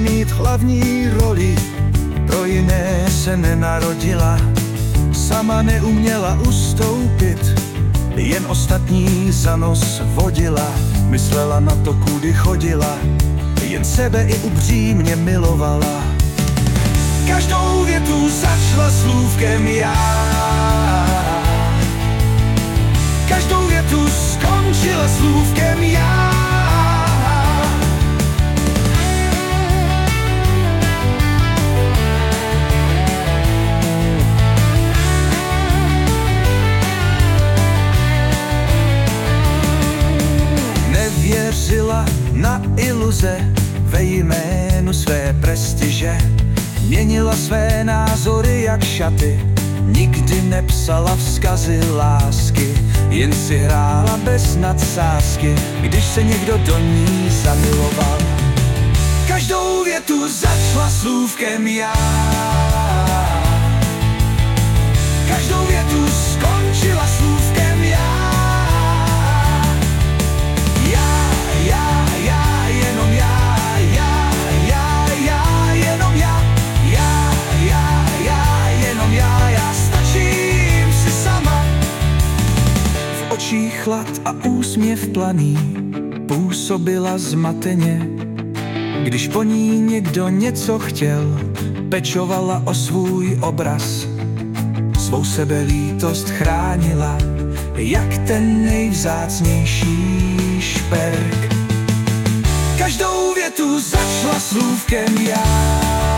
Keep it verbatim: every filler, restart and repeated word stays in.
mít hlavní roli, pro jiné se nenarodila. Sama neuměla ustoupit, jen ostatní za nos vodila. Myslela na to, kudy chodila, jen sebe i upřímně milovala. Každou větu začala slůvkem já, každou větu skončila slůvkem já. Nevěřila na iluze ve jménu své prestiže, měnila své názory jak šaty, nikdy nepsala vzkazy lásky, jen si hrála bez nadsázky, když se někdo do ní zamiloval. Každou větu začala slůvkem já, každou větu skončila slůvkem já. Chlad a úsměv planý působila zmateně. Když po ní někdo něco chtěl, pečovala o svůj obraz. Svou sebelítost chránila, jak ten nejvzácnější šperk. Každou větu začala slůvkem já,